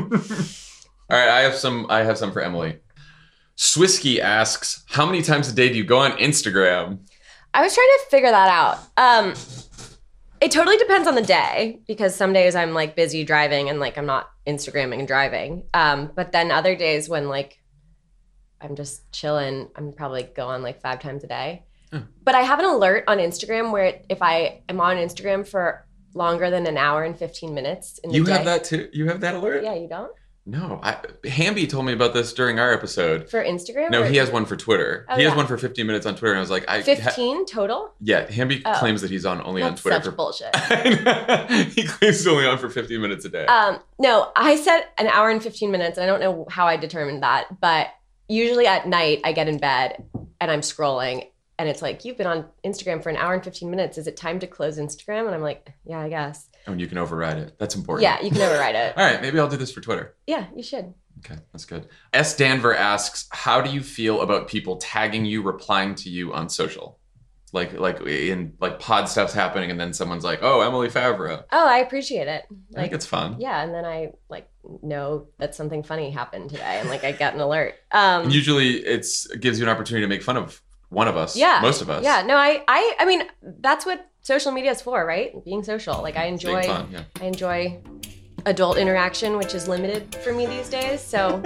All right, I have some. I have some for Emily. Swisky asks, "How many times a day do you go on Instagram?" I was trying to figure that out. Um, it totally depends on the day because some days I'm like busy driving and like I'm not Instagramming and driving. Um, but then other days when like I'm just chilling, I'm probably go on like five times a day. Oh. But I have an alert on Instagram where if I am on Instagram for longer than an hour and fifteen minutes in the You day. have that too. You have that alert? Yeah, you don't? No, I, Hamby told me about this during our episode. For Instagram? No, or he has one for Twitter. Oh, he has yeah. one for fifteen minutes on Twitter, and I was like, I ha- fifteen total? yeah. Hamby Oh. claims that he's on only on That's Twitter such for bullshit. he claims he's only on for fifteen minutes a day. Um, no, I set an hour and fifteen minutes, and I don't know how I determined that, but usually at night I get in bed and I'm scrolling, and it's like, you've been on Instagram for an hour and fifteen minutes. Is it time to close Instagram? And I'm like, yeah, I guess. Oh, and you can override it. That's important. Yeah, you can override it. All right, maybe I'll do this for Twitter. Yeah, you should. Okay, that's good. S. Danver asks, "How do you feel about people tagging you, replying to you on social?" Like like in like pod stuff's happening and then someone's like, oh, Emily Favreau. Oh, I appreciate it. Like, I think it's fun. Yeah, and then I like know that something funny happened today, and like I get an alert. Um, And usually it's it gives you an opportunity to make fun of one of us. yeah, Most of us. Yeah, no, I, I, I mean, that's what social media is for, right? Being social. Like I enjoy, Being fun, yeah. I enjoy adult interaction, which is limited for me these days. So.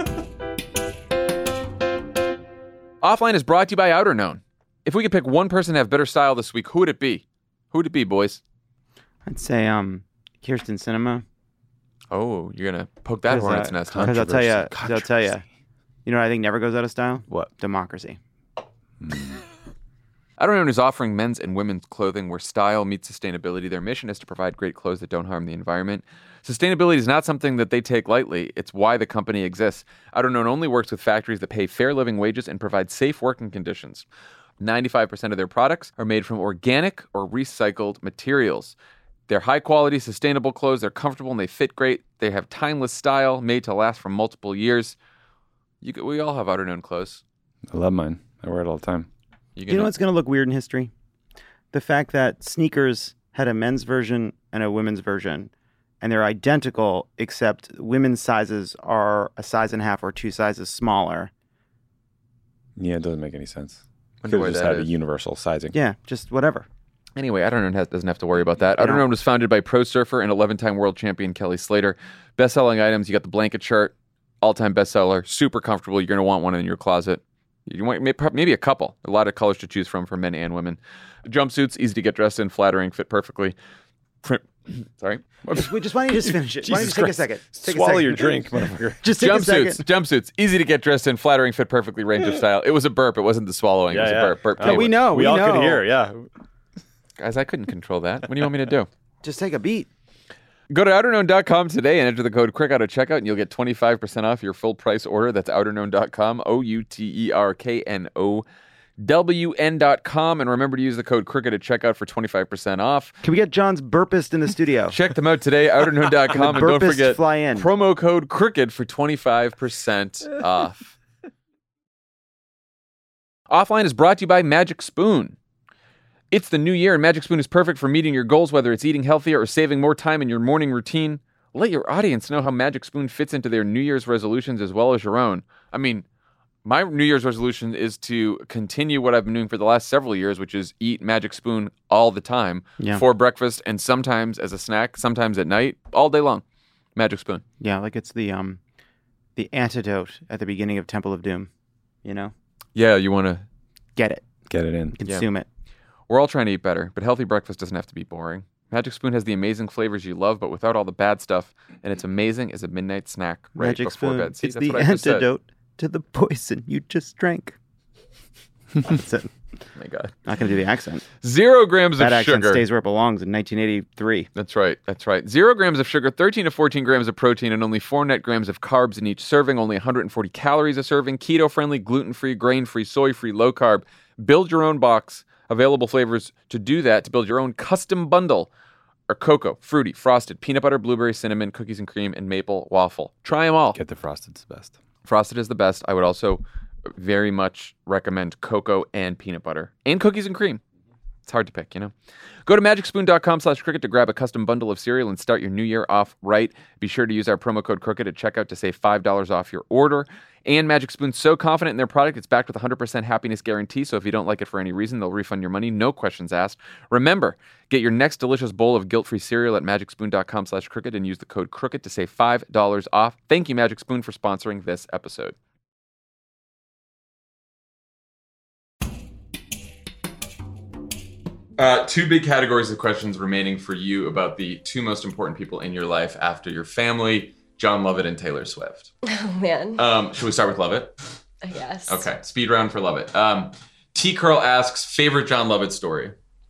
Offline is brought to you by Outerknown. If we could pick one person to have better style this week, who would it be? Who would it be, boys? I'd say um, Kirsten Cinema. Oh, you're gonna poke that hornet's nest, huh? Because I'll tell you, Controversy. I'll tell you. You know what I think never goes out of style? What? Democracy. Outerknown is offering men's and women's clothing where style meets sustainability. Their mission is to provide great clothes that don't harm the environment. Sustainability is not something that they take lightly. It's why the company exists. Outerknown only works with factories that pay fair living wages and provide safe working conditions. ninety-five percent of their products are made from organic or recycled materials. They're high-quality, sustainable clothes. They're comfortable and they fit great. They have timeless style made to last for multiple years. You could, we all have Outerknown clothes. I love mine. I wear it all the time. You, You know what's going to look weird in history? The fact that sneakers had a men's version and a women's version, and they're identical, except women's sizes are a size and a half or two sizes smaller. Yeah, it doesn't make any sense. Wonder Could why have just that had a is. universal sizing. Yeah, just whatever. Anyway, Outerknown has, doesn't have to worry about that. They don't. Outerknown was founded by pro surfer and eleven-time world champion Kelly Slater. Best-selling items, you got the blanket shirt, all-time bestseller, super comfortable. You're going to want one in your closet. You want may- maybe a couple. A lot of colors to choose from for men and women. Jumpsuits, easy to get dressed in, flattering, fit perfectly. Print, sorry. Just, wait, just why don't you just finish it? Why don't you Jesus take a Christ. second? Take a Swallow second. your drink, motherfucker. Just take a Jumpsuits, second. jumpsuits, easy to get dressed in, flattering, fit perfectly, range of style. It was a burp. It wasn't the swallowing. it was a burp. Burp. Oh, Play we with- know. We, We all know. could hear, yeah. Guys, I couldn't control that. What do you want me to do? Just take a beat. Go to outerknown dot com today and enter the code CRICK out at checkout, and you'll get twenty-five percent off your full price order. That's outerknown dot com, O U T E R K N O W N dot com. And remember to use the code CRICKET at checkout for twenty-five percent off. Can we get John's burpist in the studio? Check them out today, outerknown dot com. The And don't burpist forget, fly in. promo code CRICKET for twenty-five percent off. Offline is brought to you by Magic Spoon. It's the new year, and Magic Spoon is perfect for meeting your goals, whether it's eating healthier or saving more time in your morning routine. Let your audience know how Magic Spoon fits into their New Year's resolutions as well as your own. I mean, my New Year's resolution is to continue what I've been doing for the last several years, which is eat Magic Spoon all the time Yeah. for breakfast and sometimes as a snack, sometimes at night, all day long. Magic Spoon. Yeah, like it's the um, the antidote at the beginning of Temple of Doom. You know, Yeah, you want to... get it, Get it in. consume it. We're all trying to eat better, but healthy breakfast doesn't have to be boring. Magic Spoon has the amazing flavors you love, but without all the bad stuff, and it's amazing as a midnight snack right Magic before Spoon. bed. See, It's that's the what I just said. antidote to the poison you just drank. That's it. Oh my God. Not going to do the accent. Zero grams That of accent sugar. stays where it belongs in nineteen eighty-three. That's right. That's right. Zero grams of sugar, thirteen to fourteen grams of protein, and only four net grams of carbs in each serving. Only one hundred forty calories a serving. Keto-friendly, gluten-free, grain-free, soy-free, low-carb. Build your own box. Available flavors to do that, to build your own custom bundle, are cocoa, fruity, frosted, peanut butter, blueberry, cinnamon, cookies and cream, and maple waffle. Try them all. Get the frosted's the best. Frosted is the best. I would also very much recommend cocoa and peanut butter and cookies and cream. It's hard to pick, you know. Go to magic spoon dot com slash cricket to grab a custom bundle of cereal and start your new year off right. Be sure to use our promo code CROOKED at checkout to save five dollars off your order. And Magic Spoon's so confident in their product, it's backed with a one hundred percent happiness guarantee. So if you don't like it for any reason, they'll refund your money. No questions asked. Remember, get your next delicious bowl of guilt-free cereal at magic spoon dot com slash crooked and use the code CROOKED to save five dollars off. Thank you, Magic Spoon, for sponsoring this episode. Uh, two big categories of questions remaining for you about the two most important people in your life after your family, John Lovett and Taylor Swift. Oh, man. Um, should we start with Lovett? I guess. Okay, speed round for Lovett. Um, T. Curl asks, favorite John Lovett story?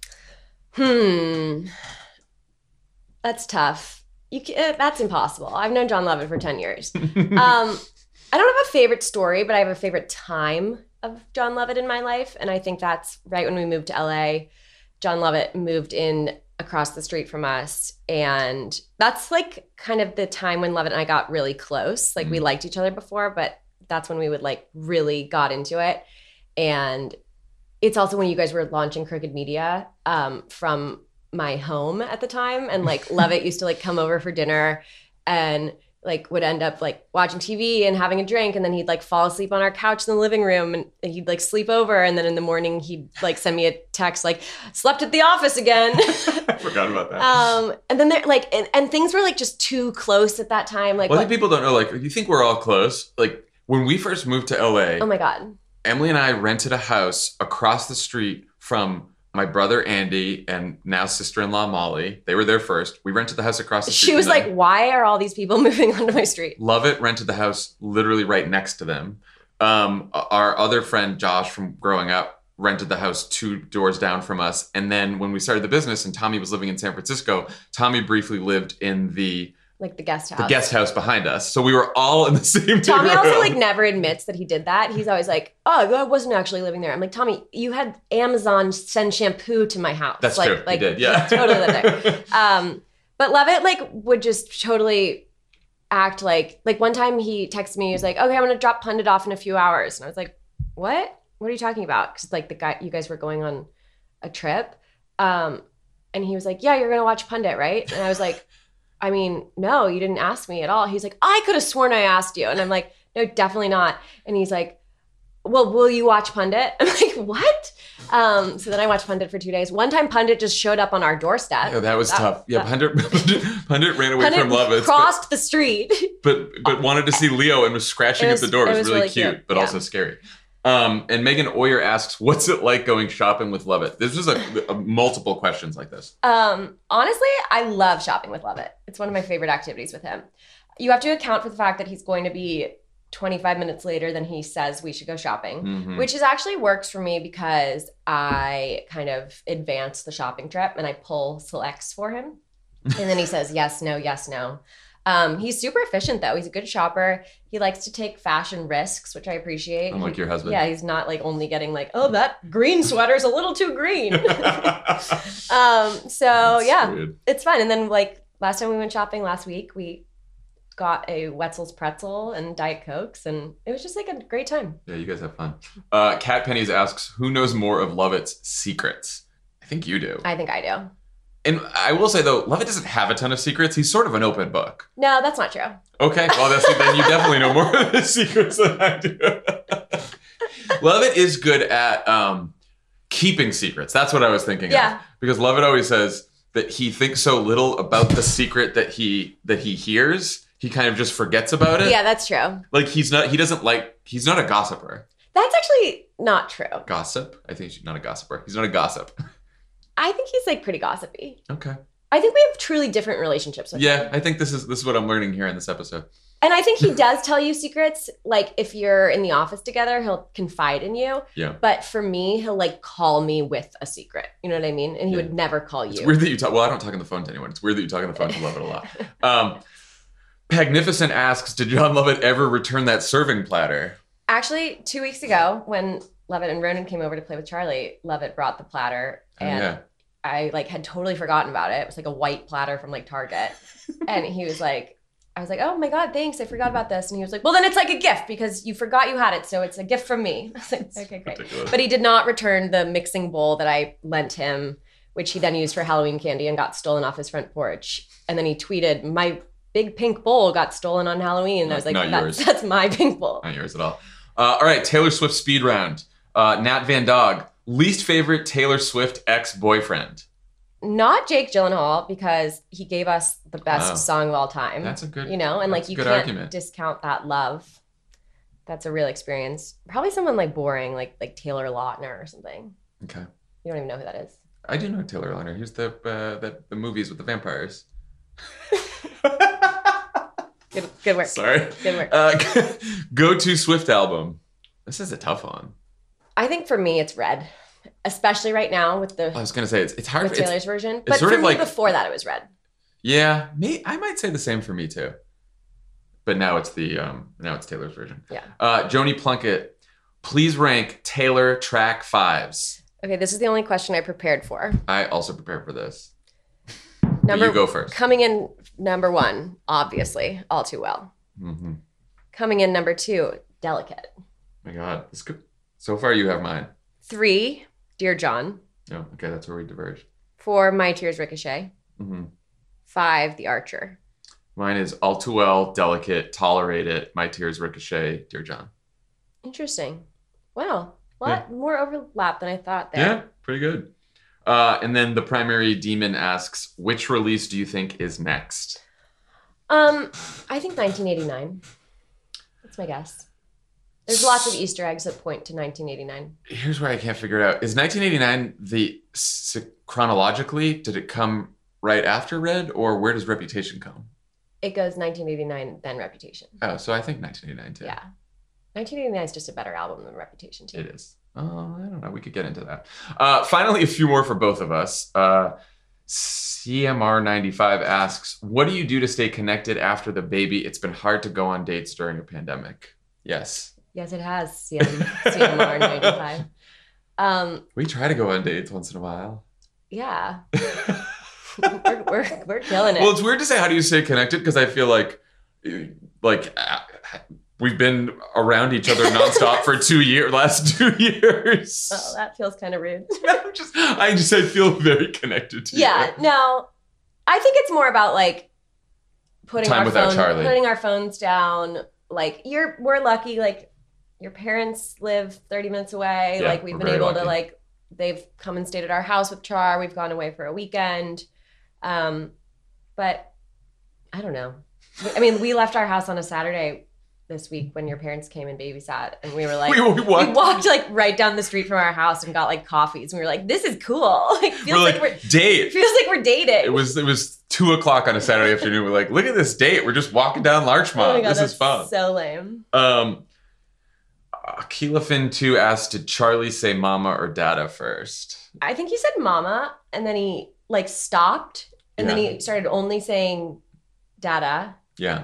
Hmm. That's tough. You can, uh, that's impossible. I've known John Lovett for ten years. um, I don't have a favorite story, but I have a favorite time of John Lovett in my life. And I think that's right when we moved to L A. John Lovett moved in across the street from us. And that's like kind of the time when Lovett and I got really close. Like we liked each other before, but that's when we would like really got into it. And it's also when you guys were launching Crooked Media um, from my home at the time. And like Levitt used to like come over for dinner and like would end up like watching T V and having a drink. And then he'd like fall asleep on our couch in the living room and he'd like sleep over. And then in the morning he'd like send me a text like, slept at the office again. I forgot about that. Um, and then they're like, and, and things were like just too close at that time. Like, well, I what, think people don't know, like, you think we're all close? Like, when we first moved to L A, oh my God. Emily and I rented a house across the street from my brother Andy and now sister-in-law Molly. They were there first. We rented the house across the street. She was from them. like, why are all these people moving onto my street? Lovett rented the house literally right next to them. Um, our other friend Josh from growing up rented the house two doors down from us. And then when we started the business and Tommy was living in San Francisco, Tommy briefly lived in the Like the guest house. the guest house behind us. So we were all in the same Tommy neighborhood. also like never admits that he did that. He's always like, oh, I wasn't actually living there. I'm like, Tommy, you had Amazon send shampoo to my house. That's like, true. Like, he did, yeah. totally lived there. Um, but Levitt like would just totally act like, like one time he texted me, he was like, okay, I'm going to drop Pundit off in a few hours. And I was like, what? What are you talking about? Because like the guy, you guys were going on a trip. Um, and he was like, yeah, you're going to watch Pundit, right? And I was like, I mean, no, you didn't ask me at all. He's like, I could have sworn I asked you. And I'm like, no, definitely not. And he's like, well, will you watch Pundit? I'm like, what? Um, so then I watched Pundit for two days. One time Pundit just showed up on our doorstep. Yeah, that was That- tough. Yeah, that- Pundit, Pundit, Pundit ran away Pundit from Lovett. crossed the street. But, but but wanted to see Leo and was scratching It was- at the door. It was, it was really, really cute, cute. but Yeah. also scary. Um, and Megan Oyer asks, what's it like going shopping with Lovett? This was a, a multiple questions like this. Um, honestly, I love shopping with Levitt. It's one of my favorite activities with him. You have to account for the fact that he's going to be twenty-five minutes later than he says we should go shopping, Mhm. which is actually works for me because I kind of advance the shopping trip and I pull selects for him. And then he says, yes, no, yes, no. Um, he's super efficient though. He's a good shopper. He likes to take fashion risks, which I appreciate. Unlike your husband. Yeah, he's not like only getting like, oh, that green sweater's a little too green. um, so That's yeah, weird. it's fun. And then like last time we went shopping last week, we got a Wetzel's pretzel and Diet Cokes, and it was just like a great time. Yeah, you guys have fun. Uh, Cat Pennies asks, who knows more of Lovett's secrets? I think you do. I think I do. And I will say though, Lovett doesn't have a ton of secrets. He's sort of an open book. No, that's not true. Okay, well, that's, then you definitely know more of his secrets than I do. Lovett is good at um, keeping secrets. That's what I was thinking Yeah. of. Because Lovett always says that he thinks so little about the secret that he that he hears, he kind of just forgets about it. Yeah, that's true. Like he's not, he doesn't like, he's not a gossiper. That's actually not true. Gossip? I think he's not a gossiper. He's not a gossip. I think he's like pretty gossipy. Okay. I think we have truly different relationships with Yeah, him. I think this is this is what I'm learning here in this episode. And I think he does tell you secrets. Like if you're in the office together, he'll confide in you. Yeah. But for me, he'll like call me with a secret. You know what I mean? And he Yeah. would never call It's you. weird that you talk. Well, I don't talk on the phone to anyone. It's weird that you talk on the phone to Lovett a lot. Um, Pagnificent asks, did John Lovett ever return that serving platter? Actually, two weeks ago, when Levitt and Ronan came over to play with Charlie, Levitt brought the platter, Oh, and yeah. I like had totally forgotten about it. It was like a white platter from like Target, and he was like, I was like, oh my God, thanks. I forgot about this. And he was like, well, then it's like a gift because you forgot you had it. So it's a gift from me. I was like, okay, great. Ridiculous. But he did not return the mixing bowl that I lent him, which he then used for Halloween candy and got stolen off his front porch. And then he tweeted, my big pink bowl got stolen on Halloween. And I was like, Not that's, yours. that's my pink bowl. Not yours at all. Uh, all right, Taylor Swift speed round. Uh, Nat Van Dog, least favorite Taylor Swift ex-boyfriend. Not Jake Gyllenhaal because he gave us the best Wow. song of all time. That's a good. you know, and like that's a you good can't argument. discount that love. That's a real experience. Probably someone like boring, like like Taylor Lautner or something. Okay, You don't even know who that is. I do know Taylor Lautner. Here's the uh, the, the movies with the vampires. Good, good work. Sorry. Good work. Uh, go to Swift album. This is a tough one. I think for me, it's Red, especially right now with the I was gonna say it's it's hard. with For, it's, Taylor's version. But sort for of me, like- before that, it was Red. yeah, me. I might say the same for me too. But now it's the um now it's Taylor's version. Yeah. Uh, Joni Plunkett, please rank Taylor track fives. Okay, this is the only question I prepared for. I also prepared for this. But Number you go first. coming in number one, obviously, All Too Well. Mm-hmm. Coming in number two, Delicate. My God, this could, so far you have mine. Three, Dear John. Oh, okay, that's where we diverge. Four, My Tears Ricochet. Mm-hmm. Five, The Archer. Mine is All Too Well, Delicate, Tolerate It, My Tears Ricochet, Dear John. Interesting. Wow. A lot yeah. more overlap than I thought there. Yeah, pretty good. Uh, and then the primary demon asks, which release do you think is next? Um, I think nineteen eighty-nine. That's my guess. There's lots of Easter eggs that point to nineteen eighty-nine. Here's where I can't figure it out. Is nineteen eighty-nine the chronologically, did it come right after Red, or where does Reputation come? It goes nineteen eighty-nine, then Reputation. Oh, so I think nineteen eighty-nine too. Yeah. nineteen eighty-nine is just a better album than Reputation too. It is. Oh, I don't know. We could get into that. Uh, finally, a few more for both of us. Uh, C M R ninety-five asks, what do you do to stay connected after the baby? It's been hard to go on dates during a pandemic. Yes. Yes, it has, C M R ninety-five. Um, we try to go on dates once in a while. Yeah. we're, we're, we're killing it. Well, it's weird to say, how do you stay connected? Because I feel like, like, we've been around each other nonstop for two years, last two years. Oh, that feels kind of rude. I'm just, I just, I feel very connected to yeah, you. Yeah, no, I think it's more about like putting Time our without phone, Charlie. putting our phones down. Like you're, we're lucky. Like your parents live thirty minutes away. Yeah, like we've we're been very able lucky. to like, they've come and stayed at our house with Char. We've gone away for a weekend. Um, but I don't know. I mean, we left our house on a Saturday this week when your parents came and babysat, and we were like, we, we, walked, we walked like right down the street from our house and got like coffees, and we were like, this is cool. Like feels we're like, like, we're date. feels like we're dating. It was it was two o'clock on a Saturday afternoon. We're like, look at this date. We're just walking down Larchmont. Oh my God, this that's is fun. So lame. Um, Keela Finn two asked, did Charlie say mama or dada first? I think he said mama, and then he like stopped, and Yeah. then he started only saying dada. Yeah.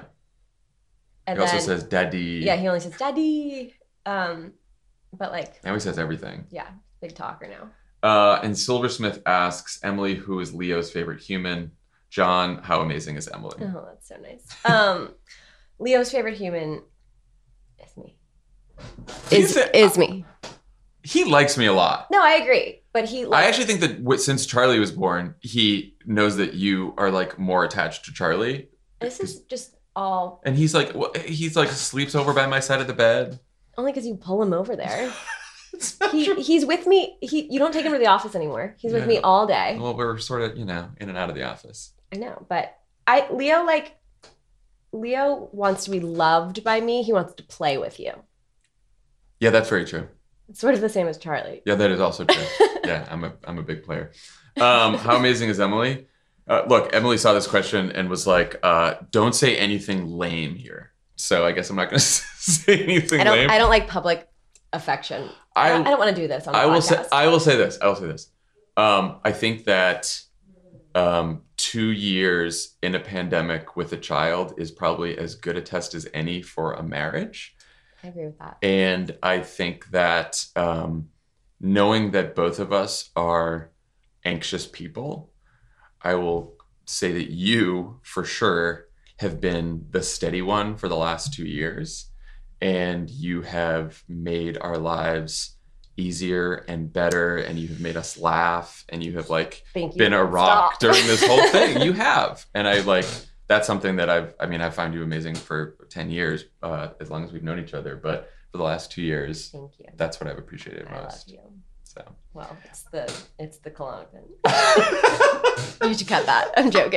And he also then, says daddy. yeah, he only says daddy. Um, but like, Now he says everything. yeah, big talker now. Uh, and Silversmith asks, Emily, who is Leo's favorite human? John, how amazing is Emily? Oh, that's so nice. Um, Leo's favorite human is me. Is He's a- is me. He likes me a lot. No, I agree. But he I like, actually think that w- since Charlie was born, he knows that you are like more attached to Charlie. this is just all And he's like, wh- he's like sleeps over by my side of the bed. only because you pull him over there. It's not He true. he's with me. He you don't take him to the office anymore. He's with Yeah. me all day. Well, we're sort of, you know, in and out of the office. I know, but I Leo like Leo wants to be loved by me. He wants to play with you. Yeah, that's very true. It's sort of the same as Charlie. Yeah, that is also true. Yeah, I'm a I'm a big player. Um, how amazing is Emily? Uh, look, Emily saw this question and was like, uh, "Don't say anything lame here." So I guess I'm not going to say anything I don't lame. I don't like public affection. I- I, don't- I don't want to do this on the I will say podcast. I will say this. I will say this. Um, I think that um, two years in a pandemic with a child is probably as good a test as any for a marriage. I agree with that. And I think that um, knowing that both of us are anxious people, I will say that you, for sure, have been the steady one for the last two years. And you have made our lives easier and better. And you have made us laugh. And you have like Thank you. been a rock Stop. during this whole thing. You have. And I like... That's something that I've, I mean, I've found you amazing for ten years, uh, as long as we've known each other. But for the last two years, Thank you. that's what I've appreciated I love most. you. So, Well, it's the it's the Klonopin. You should cut that. I'm joking.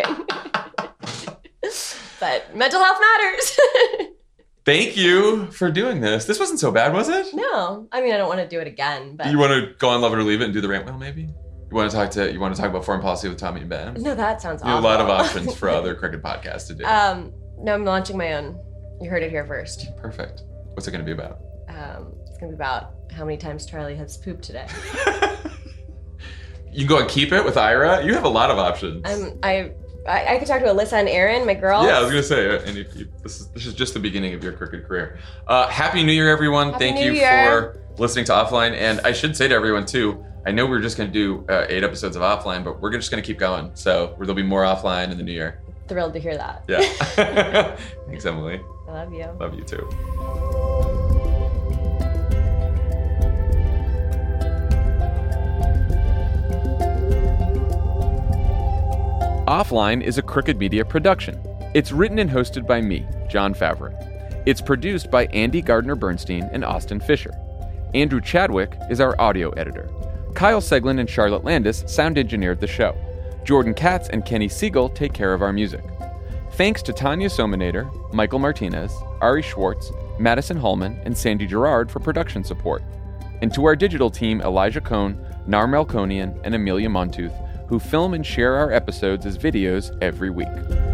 But mental health matters. thank you for doing this. This wasn't so bad, was it? No, I mean I don't want to do it again, but You want to go on Love It or Leave It and do the rant wheel, maybe? You want to talk to, you want to talk about foreign policy with Tommy and Ben? no, that sounds You have awful. a lot of options for other Crooked podcasts to do. Um, no, I'm launching my own. You heard it here first. Perfect. What's it going to be about? Um, it's gonna be about how many times Charlie has pooped today. You can go and Keep It with Ira. You have a lot of options. I'm I I, I could talk to Alyssa and Aaron, my girls. Yeah, I was gonna say, uh, and if you, this is this is just the beginning of your Crooked career. Uh, Happy New Year, everyone! Happy Thank New you Year. for listening to Offline, and I should say to everyone too. I know we are just gonna do uh, eight episodes of Offline, but we're just gonna keep going. So there'll be more Offline in the new year. Thrilled to hear that. Yeah. Thanks, Emily. I love you. Love you too. Offline is a Crooked Media production. It's written and hosted by me, John Favreau. It's produced by Andy Gardner-Bernstein and Austin Fisher. Andrew Chadwick is our audio editor. Kyle Seglin and Charlotte Landis sound engineered the show. Jordan Katz and Kenny Siegel take care of our music. Thanks to Tanya Sominator, Michael Martinez, Ari Schwartz, Madison Hallman, and Sandy Gerard for production support. And to our digital team, Elijah Cohn, Nar Melkonian, and Amelia Montooth, who film and share our episodes as videos every week.